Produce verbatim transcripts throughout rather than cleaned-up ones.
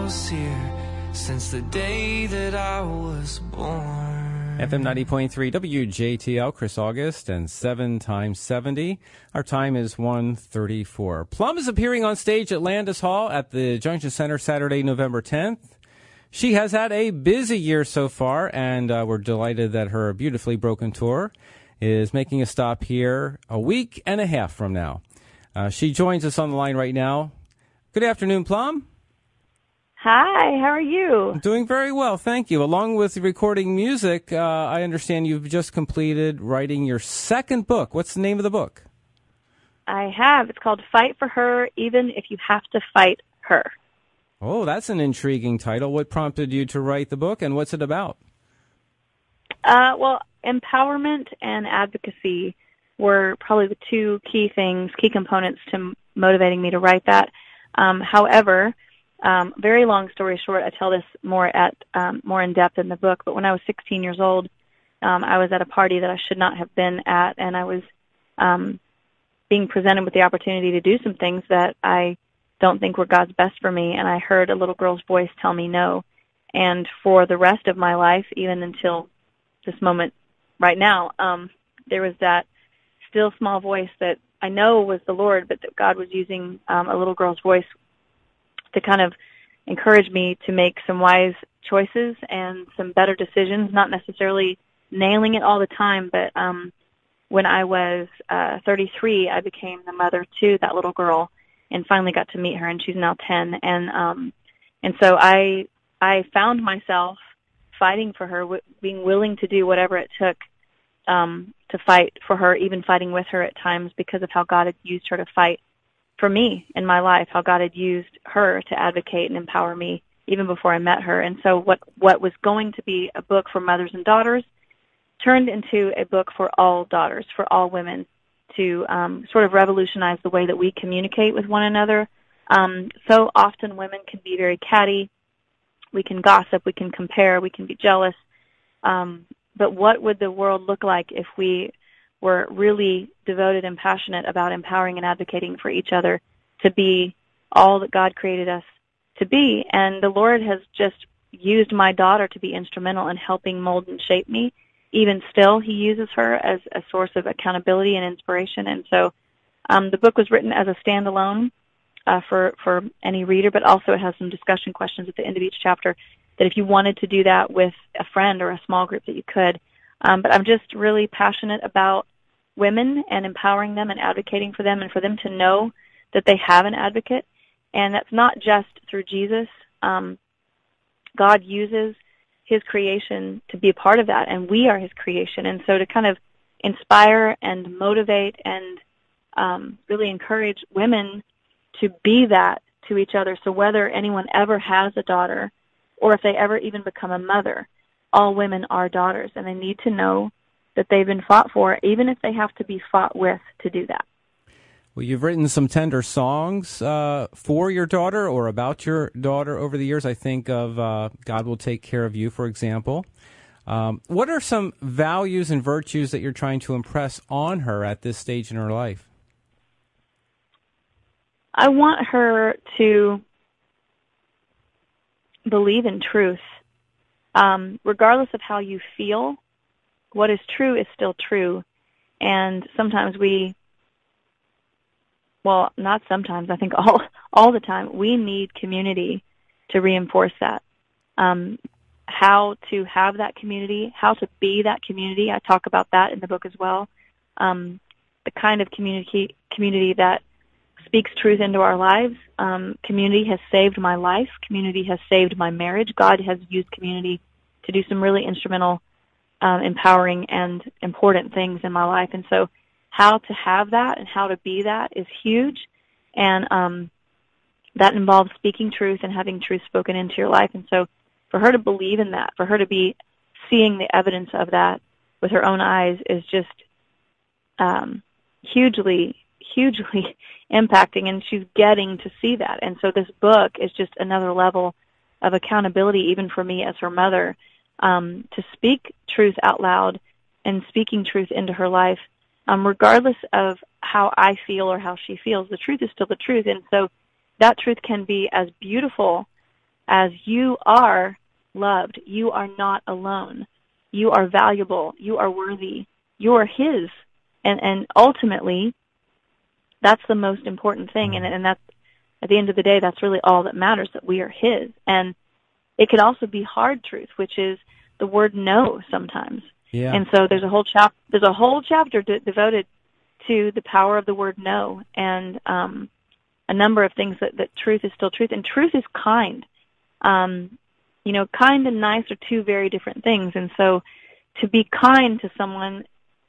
house here since the day that I was born. F M ninety point three W J T L, Chris August, and seven times seventy. Our time is one thirty-four. Plum is appearing on stage at Landis Hall at the Junction Center Saturday, November tenth. She has had a busy year so far, and uh, we're delighted that her Beautifully Broken tour is making a stop here a week and a half from now. Uh, she joins us on the line right now. Good afternoon, Plum. Hi, how are you? Doing very well, thank you. Along with recording music, uh, I understand you've just completed writing your second book. What's the name of the book? I have. It's called Fight for Her, Even If You Have to Fight Her. Oh, that's an intriguing title. What prompted you to write the book, and what's it about? Uh, well, empowerment and advocacy were probably the two key things, key components to motivating me to write that. Um, however, um, very long story short, I tell this more at um, more in depth in the book. But when I was sixteen years old, um, I was at a party that I should not have been at, and I was um, being presented with the opportunity to do some things that I don't think were God's best for me. And I heard a little girl's voice tell me no. And for the rest of my life, even until this moment right now, um, there was that still small voice that I know was the Lord, but that God was using um, a little girl's voice to kind of encourage me to make some wise choices and some better decisions, not necessarily nailing it all the time, but um, when I was uh, thirty-three, I became the mother to that little girl and finally got to meet her, and she's now ten. And um, and so I I found myself fighting for her, w- being willing to do whatever it took um, to fight for her, even fighting with her at times because of how God had used her to fight for me in my life, how God had used her to advocate and empower me even before I met her. And so what, what was going to be a book for mothers and daughters turned into a book for all daughters, for all women, to um, sort of revolutionize the way that we communicate with one another. Um, so often women can be very catty. We can gossip, we can compare, we can be jealous. Um, but what would the world look like if we were really devoted and passionate about empowering and advocating for each other to be all that God created us to be? And the Lord has just used my daughter to be instrumental in helping mold and shape me. Even still, he uses her as a source of accountability and inspiration. And so um, the book was written as a standalone uh, for, for any reader, but also it has some discussion questions at the end of each chapter that if you wanted to do that with a friend or a small group that you could. Um, but I'm just really passionate about women and empowering them and advocating for them and for them to know that they have an advocate. And that's not just through Jesus. Um, God uses his creation to be a part of that, and we are his creation. And so to kind of inspire and motivate and um, really encourage women to be that to each other. So whether anyone ever has a daughter or if they ever even become a mother, all women are daughters, and they need to know that they've been fought for, even if they have to be fought with to do that. Well, you've written some tender songs uh, for your daughter or about your daughter over the years. I think of uh, God Will Take Care of You, for example. Um, what are some values and virtues that you're trying to impress on her at this stage in her life? I want her to believe in truth. Um, regardless of how you feel, what is true is still true. And sometimes we, well, not sometimes, I think all all the time, we need community to reinforce that. Um, how to have that community, how to be that community, I talk about that in the book as well. Um, the kind of community community that speaks truth into our lives. Um, community has saved my life. Community has saved my marriage. God has used community to do some really instrumental, um, empowering, and important things in my life. And so how to have that and how to be that is huge. And um, that involves speaking truth and having truth spoken into your life. And so for her to believe in that, for her to be seeing the evidence of that with her own eyes is just um, hugely, hugely impacting, and she's getting to see that. And so this book is just another level of accountability, even for me as her mother, um, to speak truth out loud and speaking truth into her life, um, regardless of how I feel or how she feels. The truth is still the truth. And so that truth can be as beautiful as you are loved. You are not alone. You are valuable. You are worthy. You are his. And, and ultimately, that's the most important thing. And, and that's, at the end of the day, that's really all that matters, that we are his. And it could also be hard truth, which is the word no sometimes. Yeah. And so there's a whole chap there's a whole chapter de- devoted to the power of the word no, and um, a number of things that, that truth is still truth, and truth is kind. Um, you know, kind and nice are two very different things, and so to be kind to someone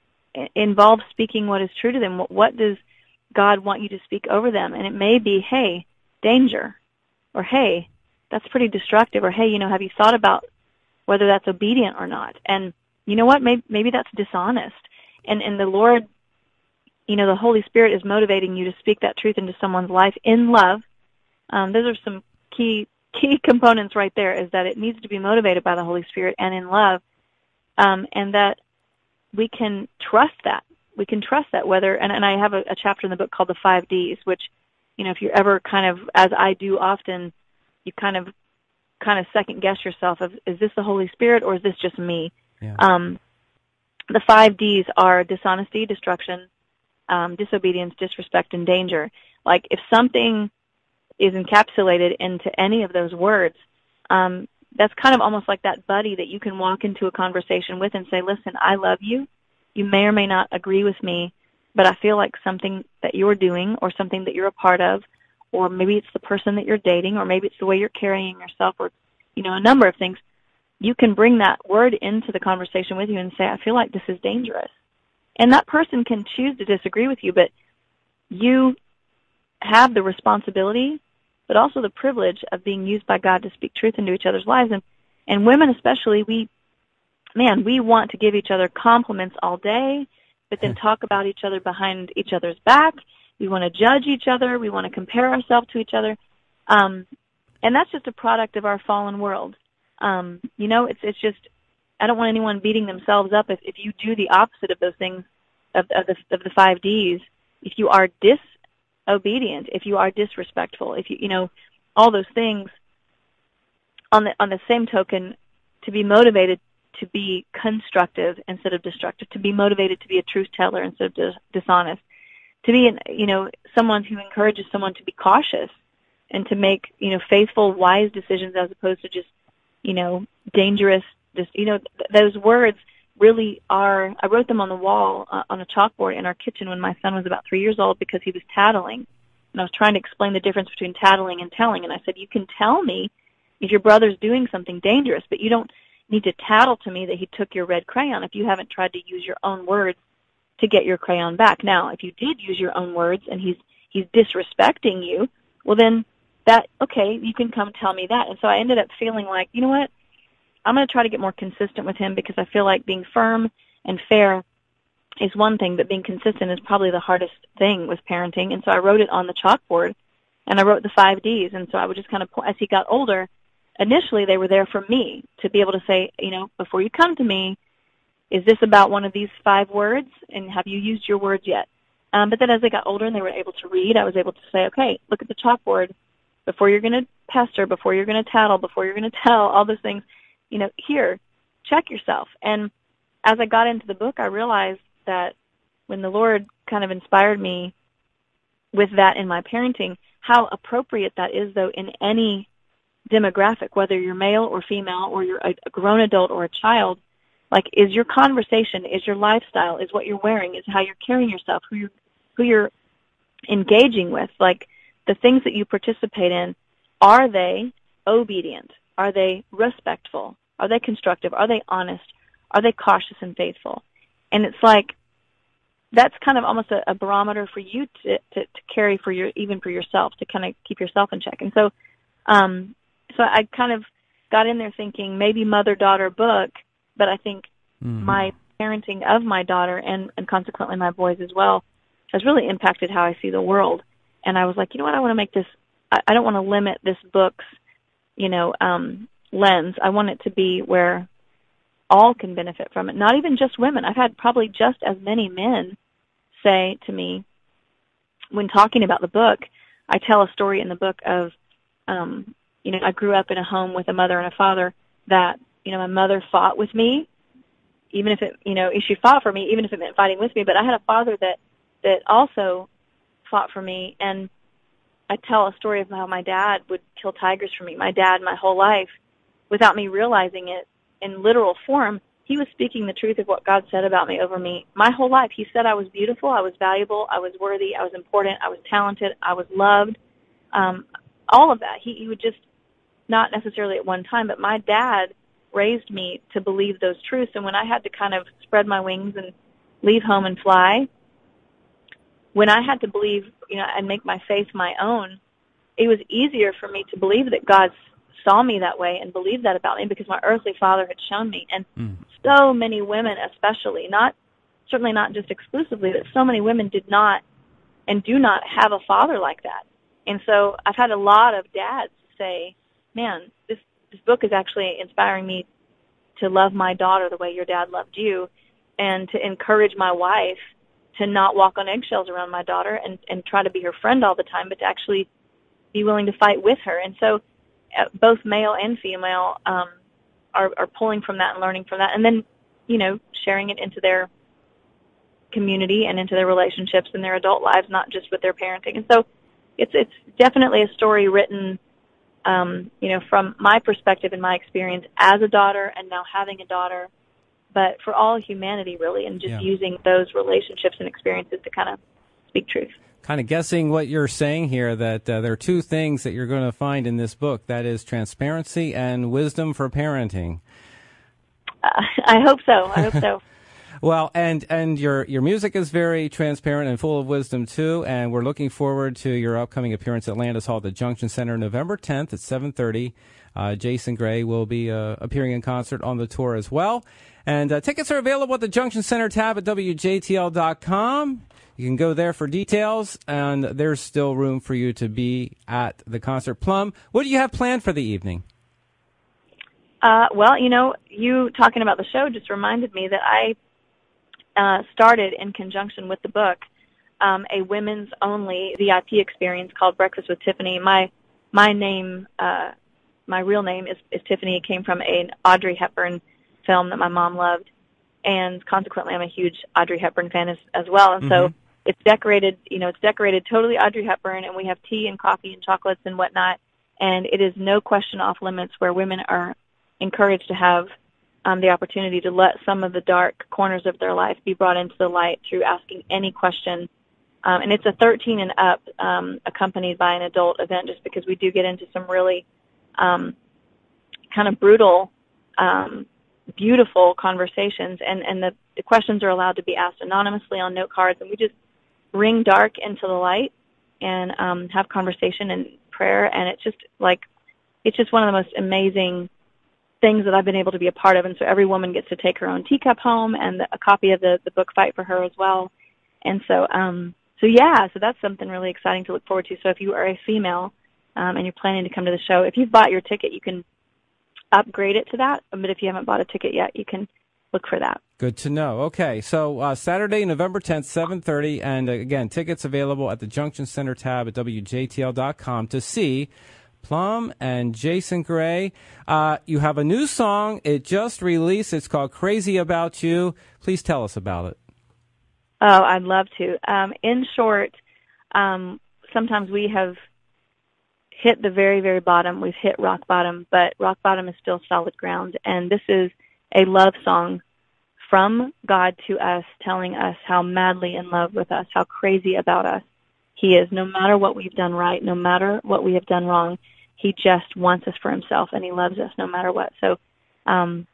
involves speaking what is true to them. What, what does God want you to speak over them? And it may be, hey, danger, or hey, that's pretty destructive, or hey, you know, have you thought about whether that's obedient or not? And you know what, maybe, maybe that's dishonest. And, and the Lord, you know, the Holy Spirit is motivating you to speak that truth into someone's life in love. Um, those are some key key components right there, is that it needs to be motivated by the Holy Spirit and in love, um, and that we can trust that. We can trust that whether, and, and I have a, a chapter in the book called the five Ds, which, you know, if you're ever kind of, as I do often, you kind of kind of second guess yourself of, is this the Holy Spirit or is this just me? Yeah. Um, the five Ds are dishonesty, destruction, um, disobedience, disrespect, and danger. Like if something is encapsulated into any of those words, um, that's kind of almost like that buddy that you can walk into a conversation with and say, listen, I love you. You may or may not agree with me, but I feel like something that you're doing or something that you're a part of, or maybe it's the person that you're dating, or maybe it's the way you're carrying yourself, or, you know, a number of things. You can bring that word into the conversation with you and say, I feel like this is dangerous. And that person can choose to disagree with you, but you have the responsibility, but also the privilege of being used by God to speak truth into each other's lives. And, and women especially, we, man, we want to give each other compliments all day, but then talk about each other behind each other's back. We want to judge each other. We want to compare ourselves to each other. Um, and that's just a product of our fallen world. Um, you know, it's it's just, I don't want anyone beating themselves up if, if you do the opposite of those things, of, of, the, of the five Ds. If you are disobedient, if you are disrespectful, if you, you know, all those things, on the on the same token, to be motivated to be constructive instead of destructive, to be motivated to be a truth teller instead of dis- dishonest, to be, an, you know, someone who encourages someone to be cautious and to make, you know, faithful, wise decisions as opposed to just, you know, dangerous, just, you know, th- those words really are, I wrote them on the wall uh, on a chalkboard in our kitchen when my son was about three years old because he was tattling. And I was trying to explain the difference between tattling and telling. And I said, you can tell me if your brother's doing something dangerous, but you don't need to tattle to me that he took your red crayon if you haven't tried to use your own words to get your crayon back. Now, if you did use your own words and he's he's disrespecting you, well then that, okay, you can come tell me that. And so I ended up feeling like, you know what, I'm going to try to get more consistent with him because I feel like being firm and fair is one thing, but being consistent is probably the hardest thing with parenting. And so I wrote it on the chalkboard, and I wrote the five Ds. And so I would just kind of, as he got older, initially they were there for me to be able to say, you know, before you come to me, is this about one of these five words, and have you used your words yet? Um, but then as they got older and they were able to read, I was able to say, okay, look at the chalkboard. Before you're going to pester, before you're going to tattle, before you're going to tell, all those things, you know, here, check yourself. And as I got into the book, I realized that when the Lord kind of inspired me with that in my parenting, how appropriate that is, though, in any demographic, whether you're male or female or you're a grown adult or a child. Like, is your conversation, is your lifestyle, is what you're wearing, is how you're carrying yourself, who you're, who you're engaging with, like the things that you participate in, are they obedient? Are they respectful? Are they constructive? Are they honest? Are they cautious and faithful? And it's like, that's kind of almost a, a barometer for you to, to, to carry for your, even for yourself, to kind of keep yourself in check. And so, um, so I kind of got in there thinking maybe mother-daughter book, but I think mm-hmm. my parenting of my daughter and, and consequently my boys as well has really impacted how I see the world. And I was like, you know what, I want to make this, I, I don't want to limit this book's, you know, um, lens. I want it to be where all can benefit from it, not even just women. I've had probably just as many men say to me when talking about the book, I tell a story in the book of um, you know, I grew up in a home with a mother and a father that, you know, my mother fought with me, even if it, you know, she fought for me, even if it meant fighting with me. But I had a father that, that also fought for me. And I tell a story of how my dad would kill tigers for me. My dad, my whole life, without me realizing it in literal form, he was speaking the truth of what God said about me over me. My whole life, he said I was beautiful, I was valuable, I was worthy, I was important, I was talented, I was loved, um, all of that. He, he would just, not necessarily at one time, but my dad raised me to believe those truths. And when I had to kind of spread my wings and leave home and fly, when I had to believe, you know, and make my faith my own, it was easier for me to believe that God saw me that way and believed that about me because my earthly father had shown me. And mm. so many women, especially, not certainly not just exclusively, but so many women did not and do not have a father like that. And so I've had a lot of dads say, man, this, this book is actually inspiring me to love my daughter the way your dad loved you, and to encourage my wife to not walk on eggshells around my daughter and, and try to be her friend all the time, but to actually be willing to fight with her. And so uh, both male and female um, are, are pulling from that and learning from that, and then, you know, sharing it into their community and into their relationships and their adult lives, not just with their parenting. And so it's it's definitely a story written Um, you know, from my perspective and my experience as a daughter and now having a daughter, but for all humanity, really, and just yeah. using those relationships and experiences to kind of speak truth. Kind of guessing what you're saying here, that uh, there are two things that you're going to find in this book. That is transparency and wisdom for parenting. Uh, I hope so. I hope so. Well, and, and your, your music is very transparent and full of wisdom, too, and we're looking forward to your upcoming appearance at Landis Hall at the Junction Center November tenth at seven thirty. Uh, Jason Gray will be uh, appearing in concert on the tour as well. And uh, tickets are available at the Junction Center tab at W J T L dot com. You can go there for details, and there's still room for you to be at the concert. Plum, what do you have planned for the evening? Uh, well, you know, you talking about the show just reminded me that I Uh, started in conjunction with the book um, a women's only V I P experience called Breakfast with Tiffany. My my name, uh, my real name is, is Tiffany. It came from an Audrey Hepburn film that my mom loved, and consequently, I'm a huge Audrey Hepburn fan as, as well. And mm-hmm. so it's decorated, you know, it's decorated totally Audrey Hepburn, and we have tea and coffee and chocolates and whatnot. And it is no question off limits, where women are encouraged to have Um, the opportunity to let some of the dark corners of their life be brought into the light through asking any question. Um, and it's a thirteen and up, um, accompanied by an adult event, just because we do get into some really um, kind of brutal, um, beautiful conversations. And, and the, the questions are allowed to be asked anonymously on note cards. And we just bring dark into the light and um, have conversation and prayer. And it's just like, it's just one of the most amazing things that I've been able to be a part of. And so every woman gets to take her own teacup home and a copy of the, the book Fight for Her as well. And so, um, so yeah, so that's something really exciting to look forward to. So if you are a female um, and you're planning to come to the show, if you've bought your ticket, you can upgrade it to that. But if you haven't bought a ticket yet, you can look for that. Good to know. Okay, so uh, Saturday, November tenth, seven thirty, and uh, again, tickets available at the Junction Center tab at W J T L dot com to see Plum and Jason Gray. Uh, you have a new song. It just released. It's called Crazy About You. Please tell us about it. Oh, I'd love to. Um, in short, um, sometimes we have hit the very, very bottom. We've hit rock bottom, but rock bottom is still solid ground. And this is a love song from God to us, telling us how madly in love with us, how crazy about us He is. No matter what we've done right, no matter what we have done wrong, He just wants us for Himself, and He loves us no matter what. So um,